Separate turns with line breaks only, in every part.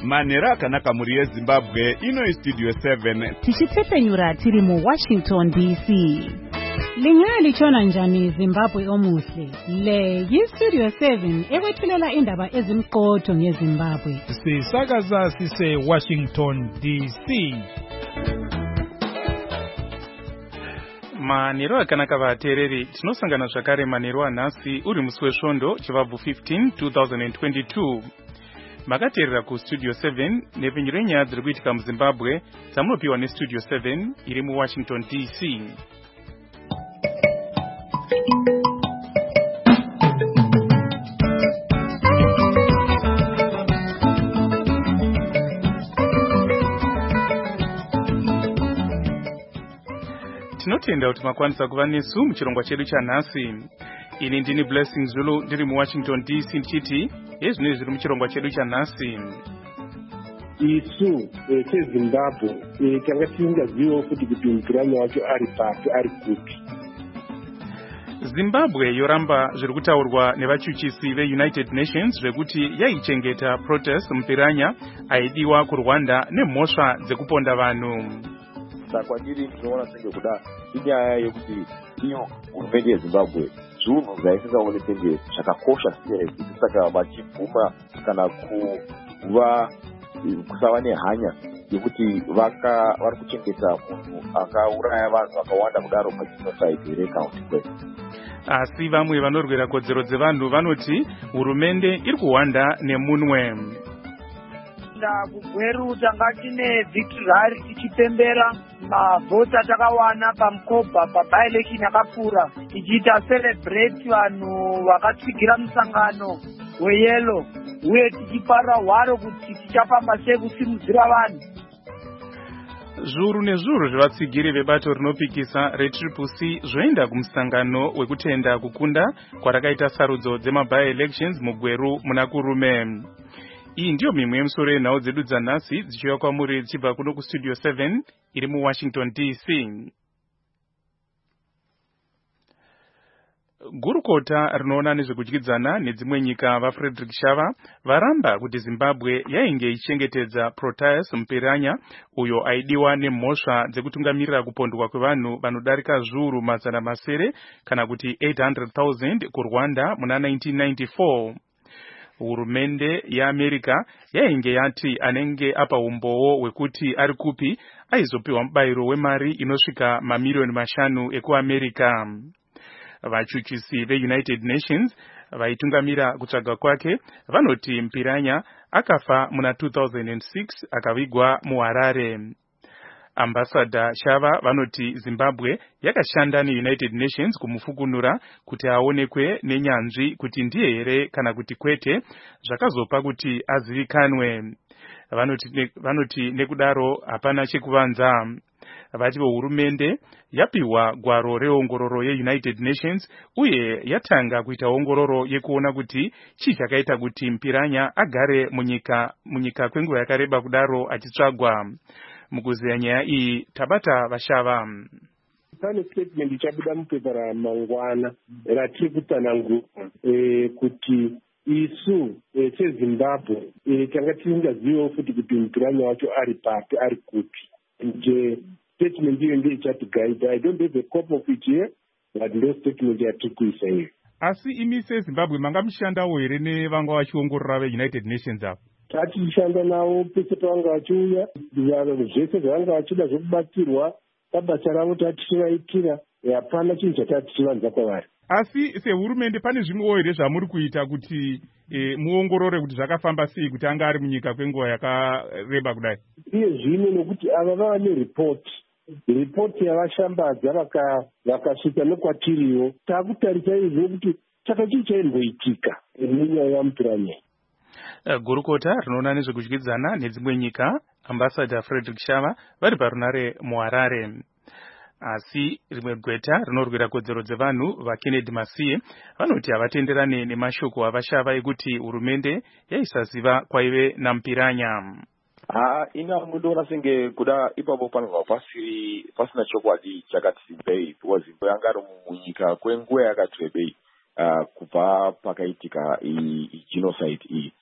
manhero akanaka muri yezimbabwe ino istudio 7
tichitsepenyura tiri muWashington DC. Lingaya lichona njani Zimbabwe omuhle? Le yistudio 7 ekwethulela indaba ezimqotho ngeZimbabwe.
Sisakaza sise Washington DC. Manhero akanaka vateereri, tinosangana zvakare manhero anhasi uri musi wesvondo chivabvu 15 2022. Makateerera kustudio 7 nepfenyuro yenyaya dziri kuitika muZimbabwe dzamunopiwa nestudio 7 iri muWashington DC. Tinotenda kuti makwanisa kuva nesu muchirongwa chedu chanhasi. Ini ndini Blessing Zulu ndiri muWashington DC ndichiti ezvino zviri muchirongwa chedu chanhasi.
Isu seZimbabwe tanga tisingaziviwo kuti mupiranyi wacho ari papi, ari kupi.
Zimbabwe yoramba zviri kutaurwa nevachuchisi veUnited Nations zvekuti yaichengeta protest mupiranya aidiwa kuRwanda nemhosva dzekuponda vanhu.
Kwandiri ndinoona senge kuda inyaya yekuti iyo hurumende yeZimbabwe zvinhu zvaisingaone senge zvakakosha seriously, saka vachibvuma kana kuva kusava nehanya yekuti vari kuchengeta munhu akauraya vanhu vakawanda kudaro pagenocide recounty kwese.
Asi vamwe vanorwira kodzero dzevanhu vanoti hurumende iri kuhwanda nemunwe.
Kugweruta ngatine victory tichipembera mavhoti atakawana pamukobha paby-election yakapfuura tichiita celebrate vanhu vakatsigira musangano weyelo uye tichiparira hwaro kuti tichafamba sei kusimudzira vanhu.
Zviuru nezviuru zvevatsigiri vebato rinopikisa reTCCC zvoenda kumusangano wekutenda kukunda kwarakaita sarudzo dzemaby-elections mugweru muna kurume. Iyi ndiyo mimwe yemusoro yenhau dzedu dzanhasi dzichiuya kwamuri dzichibva kuno kustudio 7 iri muWashington DC. Gurukota rinoona nezvekudyidzana nedzimwe nyika vaFrederick Shava varamba kuti Zimbabwe yainge ichengetedza Proteus mupiranya uyo aidiwa nemhosva dzekutungamirira kupondwa kwevanhu vanodarika zviuru mazana masere kana kuti 800,000 kuRwanda muna 1994. Hurumende yeAmerika yainge yati anenge apa umbowo wekuti ari kupi aizopiwa mubayiro wemari inosvika mamiliyoni 5 ekuAmerika. Vachuchisi veUnited Nations vaitungamira kutsvaga kwake vanoti mupiranya akafa muna 2006 akavigwa muHarare. Ambassador Shava vanoti Zimbabwe yakashanda neUnited Nations kumufukunura kuti aonekwe nenyanzvi kuti ndiye here kana kuti kwete zvakazopa kuti azivikanwe. Vanoti nekudaro hapana chekuvanza. Vati hurumende yapiwa gwaro reongororo yeUnited Nations uye yatanga kuita ongororo yekuona kuti chii chakaita kuti mupiranya agare munyika kwenguva yakareba kudaro achitsvagwa. Mukuziya nyaya iyi tabata Vashava.
Pane statement ichabuda mupepa ramangwana ratiri kutsanangura kuti isu seZimbabwe tanga tisingaziviwo kuti mupiranya wacho ari papi, ari kupi. Nje statement iyo ndiyo ichatigaida. I don't have a copy of it here, but ndo statement yatiri kuisa here.
Asi imi seZimbabwe manga mushandawo here nevanga vachiongorora veUnited Nations apo?
Tatishanda navo pese pavanga vachiuya, zvese zvavanga vachida zvokubatsirwa pabasa ravo tatichivaitira, hapana chinhu chatatichivanza kwavari.
Asi sehurumende pane zvimwewo here zvamuri kuita kuti muongorore kuti zvakafamba sei kuti anga ari munyika kwenguva yakareba kudai?
Iye zvino nekuti ava vava neripoti yavashambadza vakasvika nekwatiriwo, takutarisa izvo kuti chakachii chaimboitika nenyaya yamupiranya.
Gurukota rinoona nezvekudyidzana nedzimwe nyika Ambassador Frederick Shava vari parunare muHarare. Asi rimwe gweta rinorwira kodzero dzevanhu vaKennedy Masiye vanoti havatenderane nemashoko avashava ekuti hurumende yaisaziva kwaive namupiranya.
Ina mundoona senge kuda ipapo panobva pasina chokwadi chakati Zimbabwe because Zimbabwe yanga ari munyika kwenguva yakati rebei kubva pakaitika genocide iyi.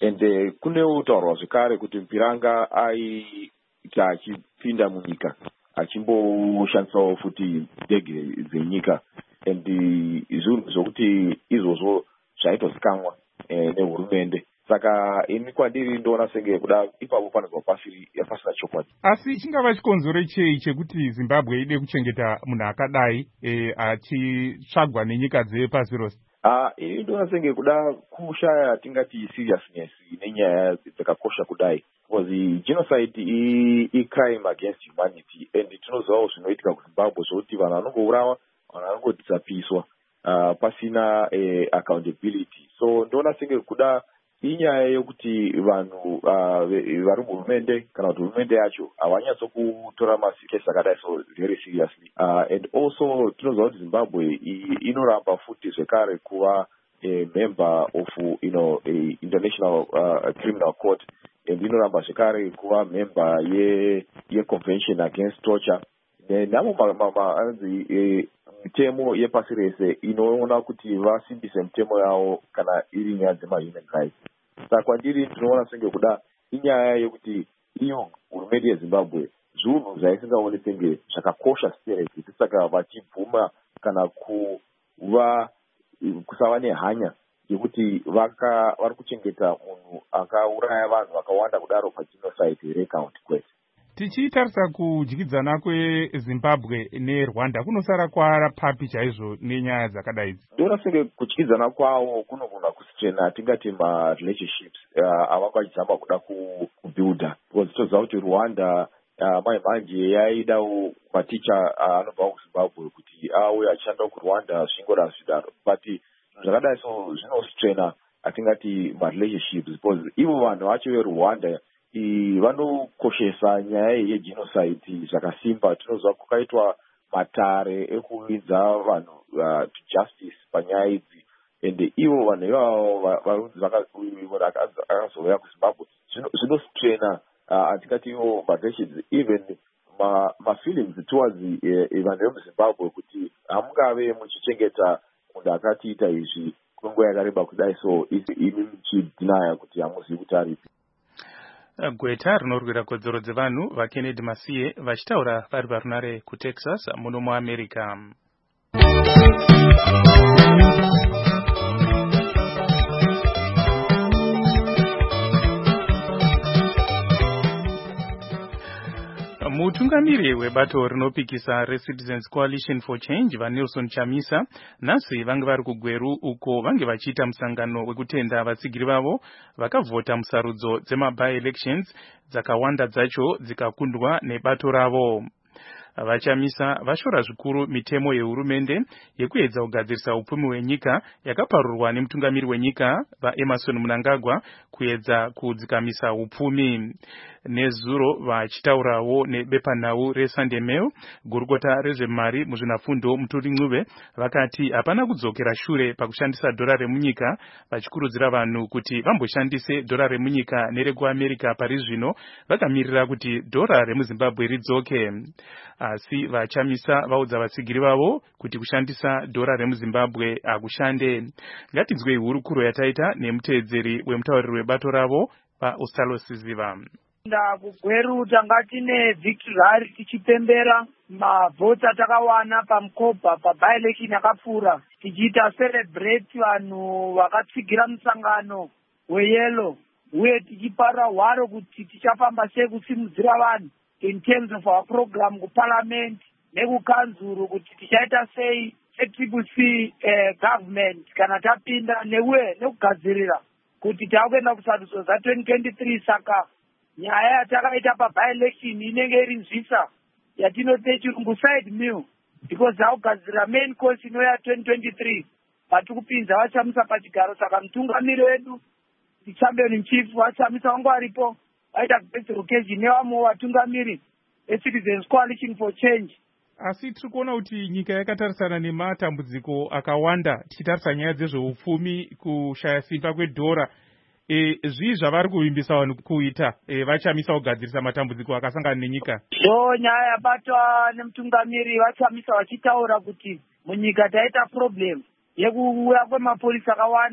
and kunewo taurwa zvekare kuti Mpiranga aita achipinda munyika achimboshandisawo futi ndege dzenyika and zvinhu zvokuti izvozvo zvaitozikanwa nehurumende. Saka ini kwandiri ndoona senge kuda ipapo panobva pasina chokwadi.
Asi chingava chikonzero chei chekuti Zimbabwe ide kuchengeta munhu akadai achitsvagwa nenyika dzepasi rose?
Ini ndoona senge kuda kushaya tingati seriousness nenyaya dzakakosha kudai, because genocide crime against humanity and tinozivawo zvinoitika kuZimbabwe zvokuti vanhu vanongourawa, vanhu vanongodhisapiswa pasina accountability. So ndoona senge kuda inyaya yokuti vanhu vari muhurumende kana kuti hurumende yacho havanyatsokutora masikesi akadai so very seriously, and also tinoziva kuti Zimbabwe inoramba futi zvekare kuva a member of a international criminal court, and inoramba zvekare kuva member ye-convention against torture. Namo anzi mitemo yepasi rese inoona kuti vasimbise mitemo yavo kana iri nyaya dzema-human rights. Saka kwandiri tinoona senge kuda inyaya yokuti iyo hurumende yeZimbabwe zvinhu zvaisingaoni senge zvakakosha seriously, saka vachibvuma kana kusava nehanya yekuti vari kuchengeta munhu akauraya vanhu vakawanda kudaro pagenocide recount kwete.
Tichitarisa kudyidzana kweZimbabwe neRwanda kunosara kwara papi chaizvo nenyaya dzakadai idzi?
Ndoona senge kudyidzana kwawo kunogona kustrena tingati ma-relationships avanga vachizama kuda kubuilda, because toziva kuti Rwanda manje yaidawo maticha anobva kuZimbabwe kuti auye achishanda kuRwanda zvingora zvidaro, but zvakadai so zvinostrena atingati ma-relationships, because ivo vanhu vacho veRwanda vanokoshesa nyaya yegenocide zvakasimba. Tinoziva kukaitwa matare ekuvidza vanhu to justice panyaya idzi, and ivo vanhu ivavo vakazouya kuZimbabwe zvinostrena atingati ivo ma-relations, even ma-feelings towards vanhu vemuZimbabwe kuti hamungave muchichengeta munhu akatiita izvi kwenguva yakareba kudai so imi muchidhinaya kuti hamuzivi kuti aripi.
Gweta rinorwira kodzero dzevanhu vaKennedy Masiye vachitaura vari parunare kuTexas muno muAmerica. Mutungamiri webato rinopikisa reCitizens Coalition for Change vaNelson Chamisa nhasi vange vari kuGweru uko vange vachiita musangano wekutenda vatsigiri vavo vakavhota musarudzo dzema-by-elections dzakawanda dzacho dzikakundwa nebato ravo. Vachamisa vashora zvikuru mitemo yehurumende yekuedza kugadzirisa upfumi hwenyika yakaparurwa nemutungamiri wenyika vaEmerson Mnangagwa kuedza kudzikamisa upfumi. Nezuro vachitaurawo nebepanhau reSunday Mail, gurukota rezvemari muzvinafundo Muturi Ncube vakati hapana kudzokera shure pakushandisa dhora remunyika, vachikurudzira vanhu kuti vamboshandise dhora remunyika nerekuAmerica pari zvino, vakamirira kuti dhora remuZimbabwe ridzoke. Asi vachamisa vaudza vatsigiri vavo kuti kushandisa dhora remuZimbabwe hakushande. Ngatinzwei hurukuro yataita nemuteedzeri wemutauriri webato ravo vaOstalo Siziva.
KuGweru tanga tine victory rally tichipembera mavhoti atakawana paMukobha by-election yakapfuura, tichiita celebrate vanhu vakatsigira musangano weyelo, uye tichiparira hwaro kuti tichafamba sei kusimudzira vanhu in terms of our program kuParliament nekukanzuru kuti tichaita sei seTCC government kana tapinda neuye nekugadzirira kuti takuenda kusarudzo za2023. Saka nyaya yatakaita by-election inenge iri nzvisa yatinoti chirungu side meal, because takugadzirira main course inoya 2023 patikupinza vachamisa pachigaro. Saka mutungamiri wedu champion in chief vachamisa wangu aripo, vaita special occasion nevamwe vatungamiri eCitizens Coalition for Change.
Asi tiri kuona kuti nyika yakatarisana nematambudziko akawanda, tichitarisa nyaya dzezveupfumi, kushaya simba kwedhora. Zvii zvavari kuvimbisa vanhu kuita vachamisa kugadzirisa matambudziko akasangana nenyika?
Nyaya yabatwa nemutungamiri vachamisa vachitaura kuti munyika taita problem yekuuya kwemapurisa akawanda,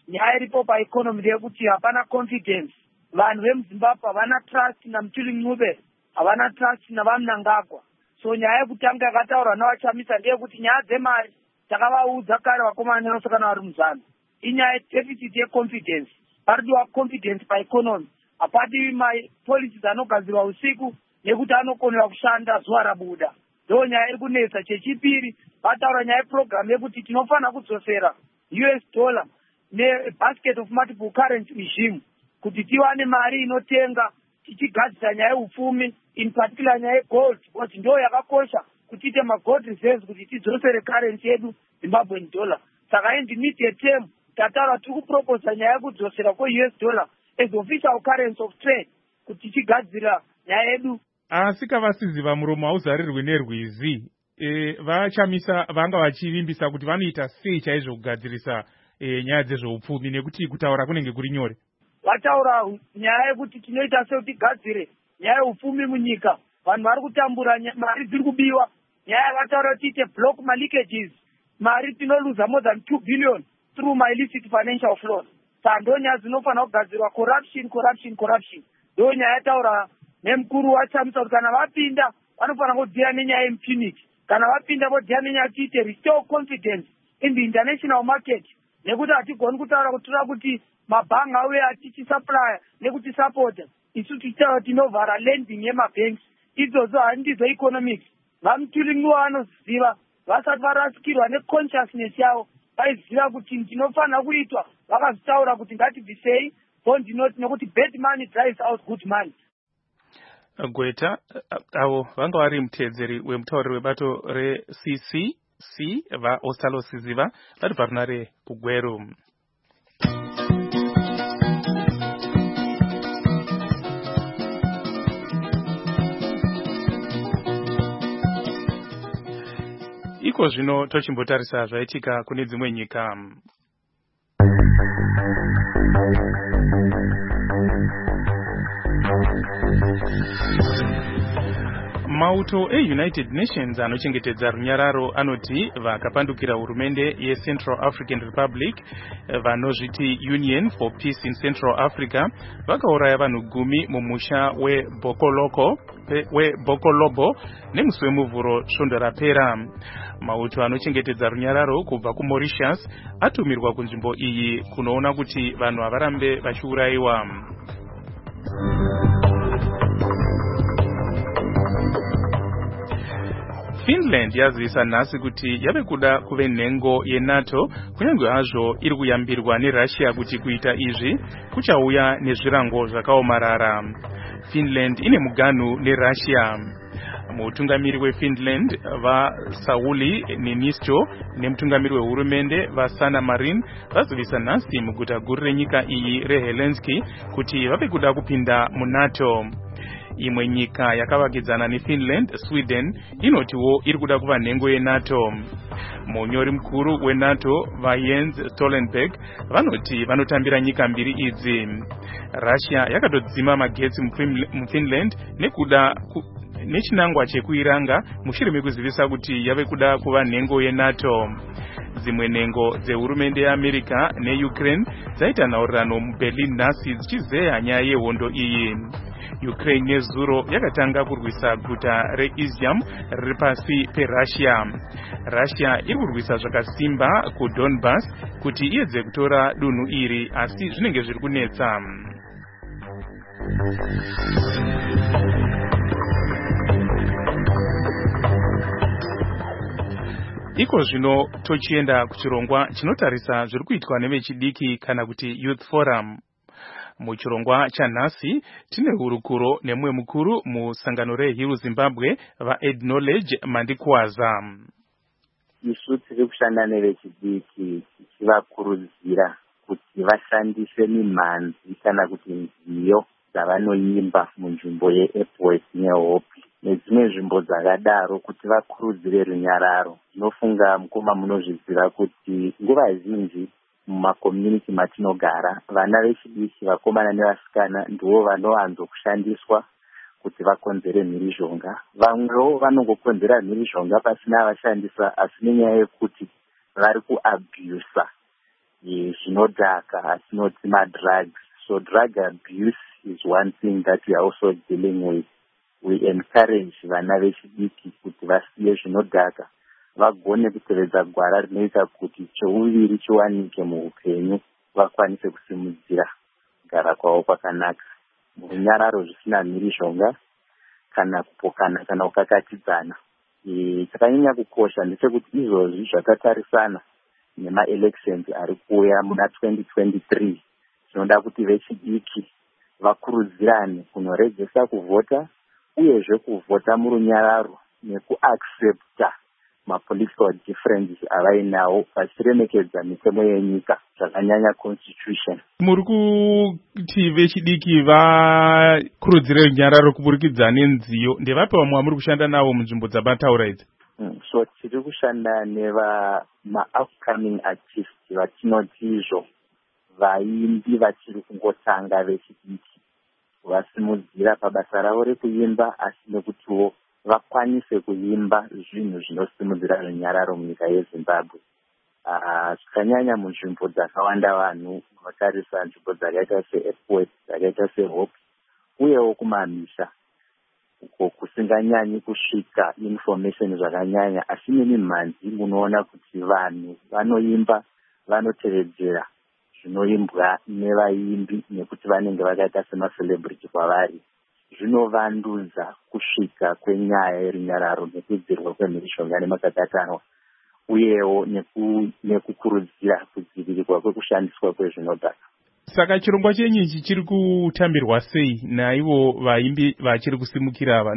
nyaya iripo paeconomy ndeyekuti hapana confidence. Vanhu vemuzimbabwe havana trust naMutuli Ncube, havana trust naVamnangagwa. So nyaya yekutanga yakataurwa navachamisa ndeyekuti nyaya dzemari takavaudza kare vakomana nevasikana vari muZanu. Inyaya deficit yeconfidence. Paridiwa confidence paeconomy. Hapadiwi mapolicies anogadzirwa usiku nekuti anokonera kushanda zuva rabuda. Ndo nyaya iri kunetsa. Chechipiri, vataura nyaya yeprogramu yekuti tinofanira kudzosera $, nebasket of multiple currency regime, kuti tiwane mari inotenga tichigadzira nyaya yeupfumi, in particular nyaya yegold, kuti ndo yakakosha kuti tiite magold reserves kuti tidzosere currency yedu Zimbabwean dollar. Saka in the immediate term tataura tiri kuproposa nyaya yekudzosera $, as official currency of trade kuti tichigadzira nyaya yedu.
Asi kavasiziva muromo hauzarirwi nerwizi, vachamisa vanga vachivimbisa kuti vanoita sei chaizvo kugadzirisa nyaya dzezveupfumi, nekuti kutaura kunenge kuri nyore.
Vataura nyaya yekuti tinoita sei kuti tigadzire nyaya yeupfumi munyika, vanhu vari kutambura, mari dziri kubiwa. Nyaya vataura kuti tiite block maleakages, mari tinoluza more than 2 billion through my illicit financial flows. Saka ndo nyaya dzinofanira kugadzirwa, corruption. Ndo nyaya yataura nemukuru wachamisa kuti kana vapinda vanofanira kudhira nenyaya yeimpunity, kana vapinda vodhira nenyaya tiite restore confidence in the international market, nekuti hatigoni kutaura kuti toda kuti mabhangi auye atichisaplya nekuti sapota, isu tichitaura tinovhara lending yemabanks. Idzodzo handidzo economics. VaMutuli Ncube vanoziva, vasati varasikirwa neconsciousness yavo, vaiziva kuti ndinofanira kuitwa, vakazitaura kuti ngatibvisei bond note nekuti bad money drives out good money.
Gweta avo vanga vari mutedzeri wemutauriri webato reCCC vaOstalo Siziva vari parunare kuGweru. Iko zvino tochimbotarisa zvaitika kune dzimwe nyika. Mauto eUnited Nations anochengetedza runyararo anoti vakapandukira hurumende yeCentral African Republic vanozviti Union for Peace in Central Africa vakauraya vanhu 10 mumusha weBokolobo nemusi wemuvhuro svondo rapera. Mauto anochengetedza runyararo kubva kuMauritius atumirwa kunzvimbo iyi kunoona kuti vanhu havarambe vachiurayiwa. Finland yazivisa nhasi kuti yave kuda kuve nhengo yeNATO, kunyange hazvo iri kuyambirwa neRussia kuti kuita izvi kuchauya nezvirango zvakaomarara. Finland ine muganhu neRussia. Mutungamiri weFinland vaSauli Niinisto nemutungamiri wehurumende vaSanna Marin vazivisa nhasi muguta guru renyika iyi reHelsinki kuti vave kuda kupinda muNATO. Imwe nyika yakavakidzana neFinland, Sweden, inotiwo iri kuda kuva nhengo yeNATO. Munyori mukuru weNATO vaJens Stoltenberg vanoti vanotambira nyika mbiri idzi. Russia yakatodzima magetsi muFinland nekuda nechinangwa chekuiranga mushure mekuzivisa kuti yave kuda kuva nhengo yeNATO. Dzimwe nhengo dzehurumende yeAmerica neUkraine dzaita nhaurirano muBerlin nhasi dzichizeya nyaya yehondo iyi. Ukraine nezuro yakatanga kurwisa guta reIzium riri pasi peRussia. Russia iri kurwisa zvakasimba kuDonbas kuti iedze kutora dunhu iri, asi zvinenge zviri kunetsa. Iko zvino tochienda kuchirongwa chinotarisa zviri kuitwa nevechidiki kana kuti Youth Forum. Muchirongwa chanhasi tine hurukuro nemumwe mukuru musangano reHill Zimbabwe vaAcknowledge Mandikwaza.
Isu tiri kushanda nevechidiki tichivakurudzira kuti vashandise mimhanzi kana kuti nziyo dzavanoimba munzvimbo yeEpworth neHope nedzimwe nzvimbo dzakadaro kuti vakurudzire runyararo. Ndinofunga mukoma munozviziva kuti nguva zhinji mumakomuniti matinogara vana vechidiki vakomana nevasikana ndivo vanowanzo kushandiswa kuti vakonzere mhirizhonga. Vamwewo vanongokonzera mhirizhonga pasina vashandisa, asi nenyaya yekuti vari kuabhusa zvinodhaka atinoti madrugs. So drug abuse is one thing that we are also dealing with. We encourage vana vechidiki kuti vasiye zvinodhaka vagone kutevedza gwara rinoita kuti chouviri chiwanike muupenyu, vakwanise kusimudzira kugara kwavo kwakanaka murunyararo zvisina mhirizhonga kana kupokana kana kukakatidzana. Chakanyanya kukosha ndechekuti izvozvi zvakatarisana nemaelections ari kuuya muna 2023. Tinoda kuti vechidiki vakurudzirane kunorejesa kuvhota uyezve kuvhota murunyararo nekuaccepta mapolitical differences avainawo vachiremekedza mitemo yenyika zvakanyanya constitution.
Muri kuti vechidiki vakurudzire runyararo kuburikidza nenziyo, ndevapi vamwe muri kushanda navo munzvimbo dzabataura idzi?
So tiri kushanda neva-upcoming artists vatinoti izvo vaimbi vachiri kungotanga vechidiki vasimudzira pabasa ravo rekuimba, asi nekutiwo vakwanise kuimba zvinhu zvinosimudzira runyararo munyika yeZimbabwe. Zvakanyanya munzvimbo dzakawanda vanhu vatarisa nzvimbo dzakaita seEarthquake, dzakaita seHope, uyewo kumamisha uko kusinganyanyi kusvika information zvakanyanya, asi nemi mhanzi munoona kuti vanhu vanoimba, vanotevedzera zvinoimbwa nevaimbi nekuti vanenge vakaita semacelebrity kwavari. Zvinovandudza kusvika kwenyaya yerunyararo nekudzirwa kwemhirishonga nemakakatanwa, uyewo nekukurudzira kudzivirirwa kwekushandiswa kwezvinodhaka.
Saka chirongwa chenyu ichi chiri kutambirwa sei naivo vaimbi vachiri kusimukira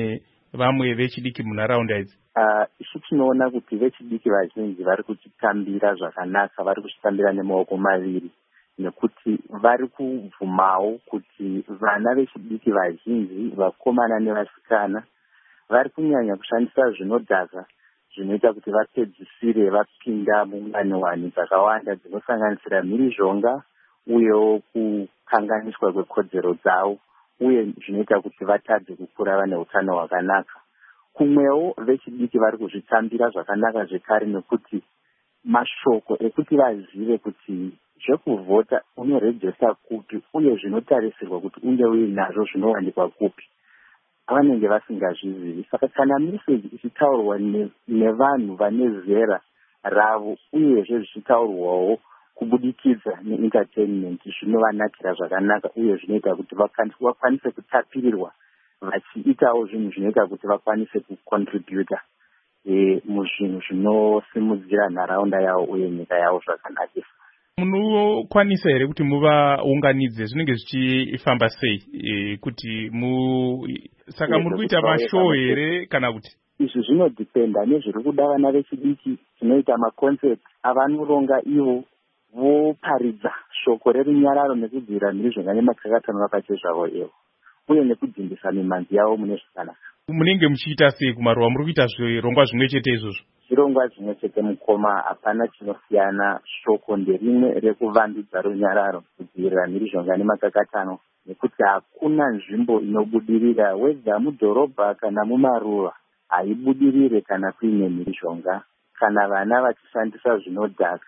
nevamwe vechidiki munharaunda idzi?
Isu tinoona kuti vechidiki vazhinji vari kuchitambira zvakanaka, vari kuchitambira nemaoko maviri, nekuti vari kubvumawo kuti vana vechidiki vazhinji, vakomana nevasikana, vari kunyanya kushandisa zvinodhaka zvinoita kuti vapedzisire vapinda munganiwani dzakawanda dzinosanganisira mhirizhonga uyewo kukanganiswa kwekodzero dzavo, uye zvinoita kuti vatadze kukura vane utano hwakanaka. Kumwewo vechidiki vari kuzvitambira zvakanaka zvekare, nekuti mashoko ekuti vazive kuti zvekuvhota unorejesta kupi uye zvinotarisirwa kuti unge uinazvo zvinowanikwa kupi, vanenge vasingazvizivi. Saka kana meseji ichitaurwa nevanhu vane zera ravo uyezve zvichitaurwawo kubudikidza neentertainment, zvinovanakira zvakanaka uye zvinoita kuti vakwanise kutapirirwa vachiitawo zvinhu zvinoita kuti vakwanise kucontributa muzvinhu zvinosimudzira nharaunda yavo uye nyika yavo zvakanakisa.
Munokwanisa here kuti muvaunganidze? Zvinenge zvichifamba sei kuti saka muri kuita mashow here kana kuti?
Izvi zvinodhipenda nezviri kuda vana vechidiki. Tinoita maconcert avanoronga ivo, voparidza shoko rerunyararo nekudzivirira mhirizhonga nemakakatanwa pachezvavo ivo, uye nekudzimbisa mimhanzi yavo mune zvakanaka.
Munenge muchiita sei kumaruwa? muri kuita zvirongwa zvimwe chete izvozvo?
Zvirongwa zvimwe chete mukoma, hapana chinosiyana. Shoko nderimwe rekuvandudza runyararo, kudzivirira mhirizhonga nemakakatanwa, nekuti hakuna nzvimbo inobudirira, wedha mudhorobha kana mumaruwa, haibudirire kana kuine mhirizhonga. Kana vana vachishandisa zvinodhaka,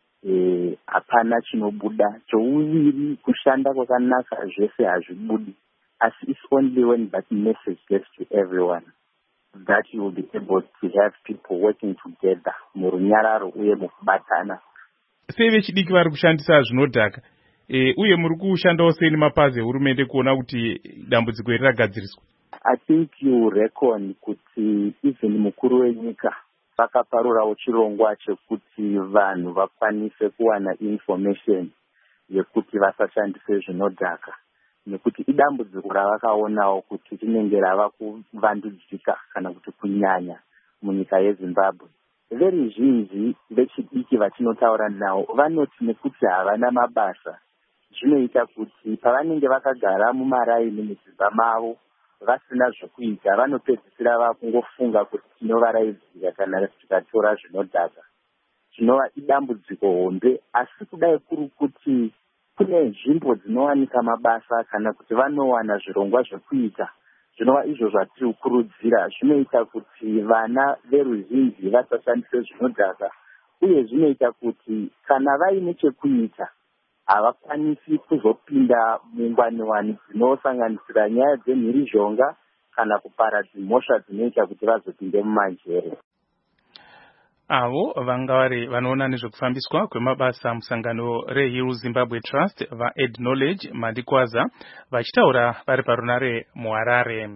hapana chinobuda. Chouviri, kushanda kwakanaka zvese hazvibudi. As it's only when that message gets to everyone that you will be able to have people working together murunyararo uye mukubatana.
Sei vechidiki vari kushandisa zvinodhaka uye muri kushandawo sei nemapazi ehurumende kuona kuti dambudziko iri ragadziriswa?
I think you reckon kuti even mukuru wenyika vakaparurawo chirongwa chekuti vanhu vakwanise kuwana information yekuti vasashandise zvinodhaka, nekuti idambudziko ravakaonawo kuti rinenge rava kuvandudzika kana kuti kunyanya munyika yeZimbabwe. Veruzhinji vechidiki vatinotaura navo vanoti nekuti havana mabasa, zvinoita kuti pavanenge vakagara mumaraini mudzimba mavo vasina zvekuita, vanopedzisira vakungofunga kuti tinovaraidzira kana tikatora zvinodhaka. Chinova idambudziko hombe, asi kudai kuri kuti kune nzvimbo dzinowanika mabasa kana kuti vanowana zvirongwa zvekuita, zvinova izvo zvatiri kukurudzira. Zvinoita kuti vana veruzhinji vasashandise zvinodhaka uye zvinoita kuti kana vaine chekuita havakwanisi kuzopinda mungwani dzinosanganisira nyaya dzemhirizhonga kana kuparadza mhosva dzinoita kuti vazopinde mumanjere.
Avo vanga vari vanoona nezvekufambiswa kwemabasa musangano reHill Zimbabwe Trust vaEd Knowledge Madikwaza vachitaura vari parunare muHarare.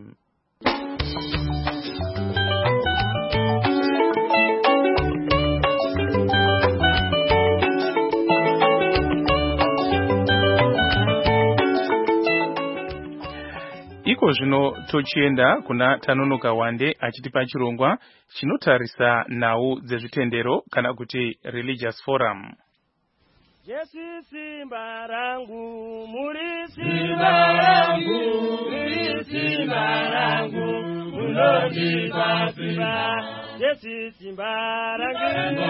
Iko zvino tochienda kuna Tanonoka Wande achitipa chirongwa chinotarisa nhau dzezvitendero kana kuti Religious Forum.
Jesu simba rangu, muri simba rangu, muri simba rangu, munondipa simba. Jesu simba rangu,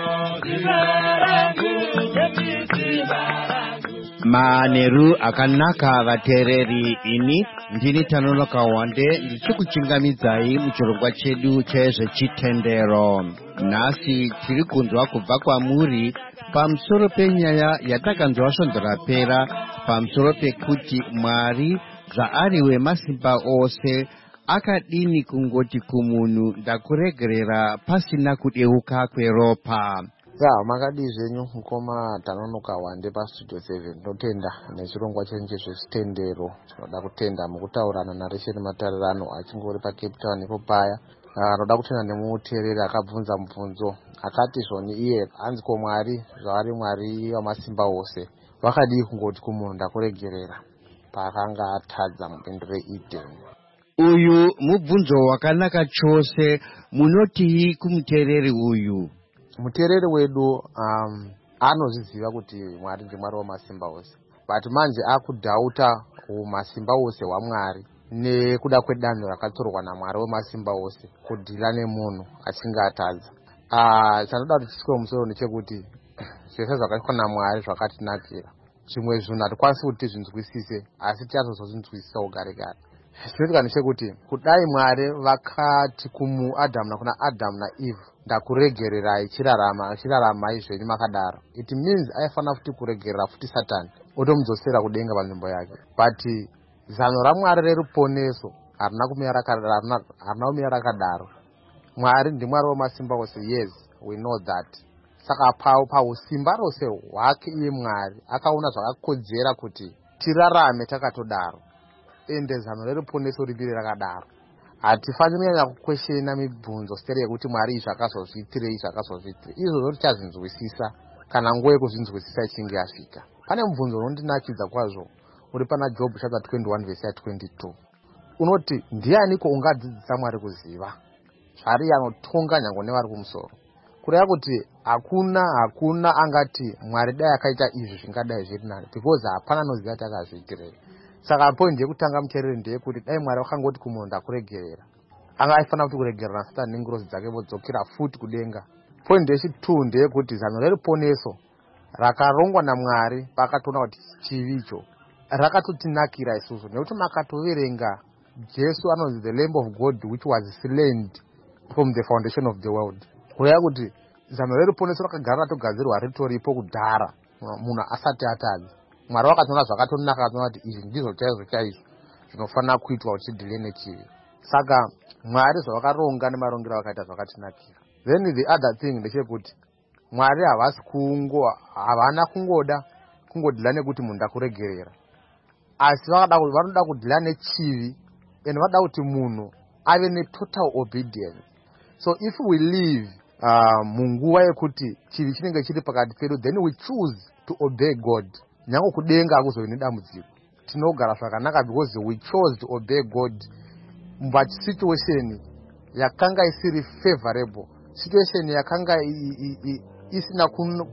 simba rangu, Jesu simba rangu.
Maneru akanaka vatereri, ini ndini Tanonoka Wande ndichikuchingamidzai muchirongwa chedu chezvechitendero. Nhasi tiri kunzwa kubva kwamuri pamusoro penyaya yatakanzwa svondo rapera pamusoro pekuti Mwari zvaari wemasimba ose akadini kungoti kumunhu ndakuregerera pasina kudeuka kweropa.
Makadi zvenyu mukoma Tanonoka Wande pastudio 7 notenda nechirongwa chenyu chezvechitendero. Tinoda kutenda mukutaurana naRachel Matarano achingori paCape Town ipo paya. Anoda kutenda nemuteereri akabvunza mubvunzo akati zvoni iye anzi ko Mwari zvaari Mwari wamasimba ose vakadii kungoti kumunhu ndakuregerera paakanga atadza mubindu reEden.
Uyu mubvunzo wakanaka chose. Munotii kumuteereri uyu?
Muteereri wedu anozviziva kuti Mwari ndiMwari wamasimba ose, but manje akudhauta umasimba ose hwaMwari nekuda kwedanho rakatorwa naMwari wemasimba ose kudhila nemunhu achinge atadza. Chanoda kuti tiswe musoro nechekuti zvese zvakaitwa naMwari zvakatinakira. Zvimwe zvinhu hatikwanisi kuti tizvinzwisise, asi tichazozvinzwisisa ugare gare. Zvinoitika ndechekuti kudai Mwari vakati kuAdamu nakuna Adamu naEve ndakuregererai chiraramai zvenyu makadaro, it means aifanira futi kuregerera futi Satani otomudzosera kudenga panzvimbo yake. But zano raMwari reruponeso harina kumira rakadaro. Mwari ndiMwari wemasimba ose, yes, we know that. Saka pausimba rose hwake iye Mwari akaona zvakakodzera kuti tirarame takatodaro, ende zano reruponeso ribire rakadaro. Hatifaniri kukweshena mibvunzo seri yekuti Mwari zvakazozviitirei. Izvozvo tichazvinzwisisa kana nguva yekuzvinzwisisa ichinge yasvika. Pane mubvunzo unondinakidza kwazvo uri pana Job chapter 21 verse 22. Unoti ndianiko ungadzidzisa Mwari kuziva? Zvariye anotonga nyange nevari kumusoro. Kureva kuti hakuna angati Mwari dai akaita izvi zvingadai zviri nani, because hapana anoziva kuti akazviitirei. Saka point yekutanga muteereri ndeyekuti dai Mwari wakangoti kumunhu ndakuregerera, anga aifanira kuti kuregerera Satani nengirozi dzake vodzokera futi kudenga. Point yechi2 ndeyekuti zano reruponeso rakarongwa naMwari pakatoona kuti chivi icho rakatotinakira isusu, nekuti makatoverenga Jesu anonzi the Lamb of God which was slain from the foundation of the world. Kureva kuti zano reruponeso rakagara ratogadzirwa ritoripo kudhara munhu asati atadza. Mwari wakatoona zvakatonaka, akatoona kuti izvi ndizvo chaizvo zvinofanira kuitwa uchidhile nechivi. Saka Mwari zvavakaronga nemarongero vakaita zvakatinakira. Then the other thing ndechekuti Mwari havana kungodhila nekuti munhu ndakuregerera, asi vanoda kudhila nechivi, and vanoda kuti munhu ave netotal obedience. So if we live munguva yekuti chivi chinenge chiri pakati pedu, then we choose to obey God, nyange kudenga akuzovi nedambudziko, tinogara zvakanaka because we chose to obey God. But situation yakanga isiri favorable, situation yakanga isina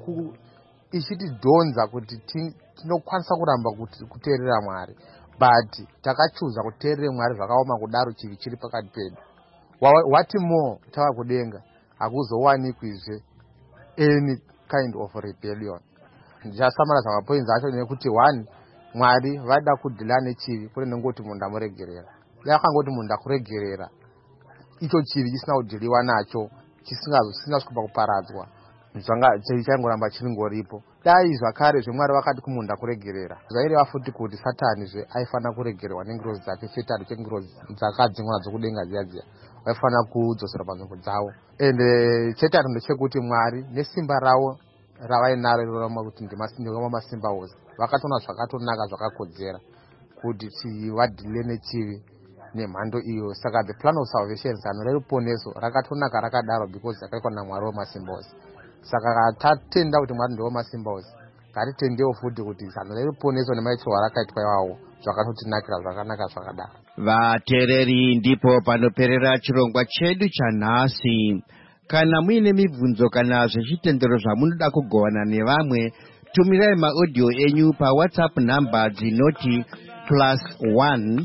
ichitidhonza kuti tinokwanisa kuramba kuteerera Mwari, but takachuza kuteerera Mwari zvakaoma kudaro chivi chiri pakati pedu. Wati more tava kudenga hakuzowanikwizve any kind of rebellion. Ndichasamarasa mapoints acho nekuti 1, Mwari vada kudhila nechivi kune nengoti munhu ndamuregerera. Dai akangoti munhu ndakuregerera, icho chivi chisina kudhiliwa nacho, chisina kusvika pakuparadzwa, chichangoramba chiringoripo. Dai zvakare zvemwari vakati kumunda kuregerera, zvaireva futi kuti Satani aifanira kuregererwa nengirozi dzake, chitatu chengirozi dzakadzingwa dzokudenga dziya vaifanira kudzosera panzvimbo dzavo. Ende chetatu ndechekuti Mwari nesimba ravo ravainaro irorama kuti ndiro masimba ose, vakatona zvakatonaka zvakakodzera kuti vadhile nechivi nemhando iyo. Saka the plan of salvation, zano reruponeso rakatonaka rakadaro because yakaikwa naMwari wemasimba ose. Saka tatenda kuti Mwari ndiwo masimba ose, ngatitendewo futi kuti zano reruponeso nemaitirwo rakaitwa iwawo zvakatotinakira zvakanaka zvakadaro.
Vateereri, ndipo panoperera chirongwa chedu chanhasi. Kana muine mibvunzo kana zvechitendero zvamunoda kugovana nevamwe, tumirai maaudio enyu paWhatsApp namba dzinoti +1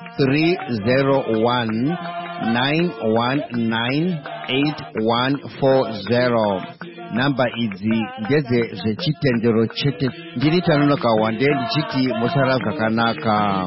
301 919 8140. Namba idzi ndedze zvechitendero chete. Ndini Tanonoka Wande ndichiti musara zvakanaka.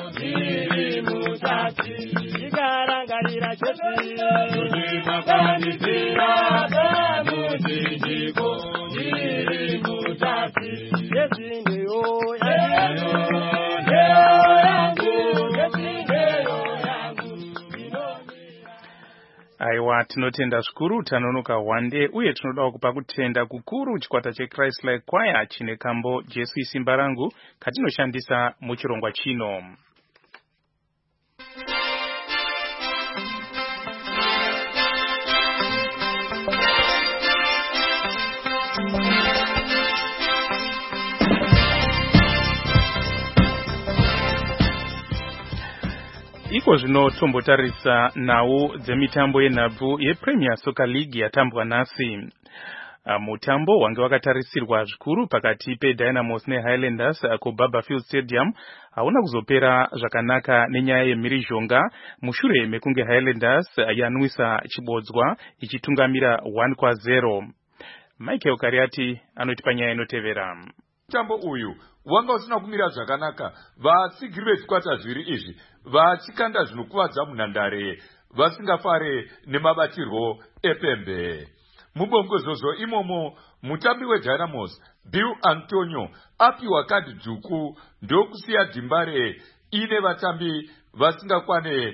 Aiwa, tinotenda zvikuru Tanonoka Wande, uye tinoda kupa kutenda kukuru chikwata cheChrist Like Choir chine kambo Jesu Simba Rangu katinoshandisa muchirongwa chino. Iko zvino tombotarisa nhau dzemitambo yenhabvu yePremier Soccer League yatambwa nhasi. Mutambo wange wakatarisirwa zvikuru pakati peDynamos neHighlanders kuBarberfield Stadium hauna kuzopera zvakanaka nenyaya yemhirizhonga mushure mekunge Highlanders yanwisa chibodzwa ichitungamira 1-0. Michael Kariati anotipa nyaya inotevera.
Mutambo uyu wanga usina kumira zvakanaka, vatsigiri vechikwata zviri izvi vachikanda zvinokuvadza munhandare vasingafare nemabatirwo epembe. Mubongozozo imomo mutambi weDynamos Bill Antonio apiwa kadhi dzvuku ndokusiya dhimbare ine vatambi vasingakwane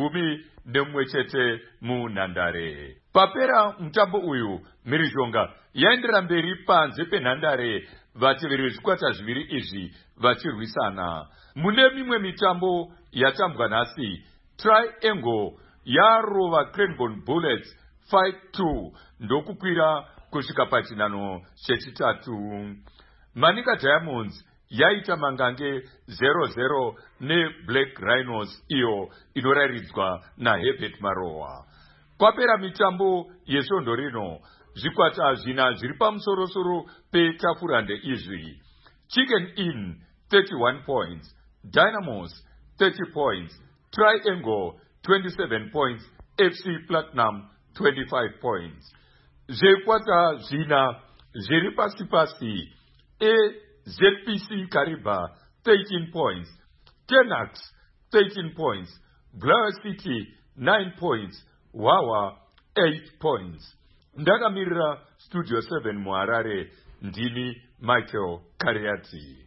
11 munhandare. Papera mutambo uyu mhirizhonga yaendera mberi panze penhandare, vateveri vezvikwata zviviri izvi vachirwisana. Mune mimwe mitambo yatambwa nhasi, Triangle yarova Cranbourne Bullets 5-2 ndokukwira kusvika pachinano chechitatu. Manika Diamonds yaita mangange 0-0 neBlack Rhinos iyo inoraridzwa naHerbert Marowa. Kwapera mitambo yesvondo rino, zvikwata zvina zviri pamusorosoro petafura ndeizvi: Chicken Inn 31 points, Dynamos 30 points, Triangle 27 points, FC Platinum 25 points. Zvikwata zvina zviri pasi ZPC Kariba 13 points, Tenax 13 points, Blair City 9 points, Wawa 8 points. Ndakamirira Studio 7 muHarare, ndini Michael Kariati.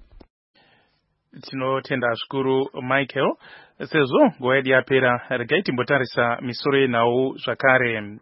Tinotenda zvikuru Michael. Sezvo nguva yedu yapera, regai timbotarisa misoro yenhau zvakare.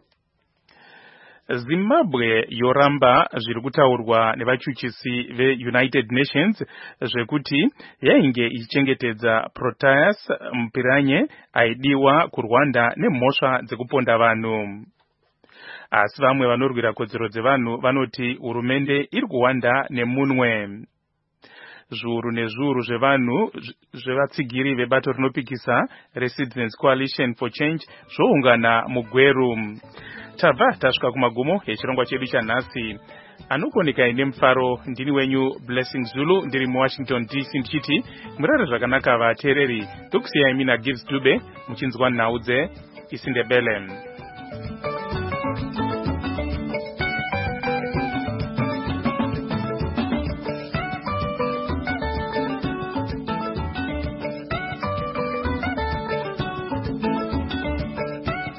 Zimbabwe yoramba zviri kutaurwa nevachuchisi veUnited Nations zvekuti yainge ichichengetedza Proteas Mpiranye aidiwa kuRwanda nemhosva dzekuponda vanhu. Asi vamwe vanorwira kodzero dzevanhu vanoti hurumende iri kuwanda nemunwe. Zviuru nezviuru zvevanhu zvevatsigiri vebato rinopikisa Resistance Coalition for Change zvoungana muGweru. Tabva tasvika kumagumo echirongwa chedu chanhasi. Anokoneka ine mufaro, ndini wenyu Blessing Zulu, ndiri muWashington DC ndichiti murare zvakanaka vateereri. Tokusiyai mina Gibbs Dube muchinzwa nhau dzeIsindebele.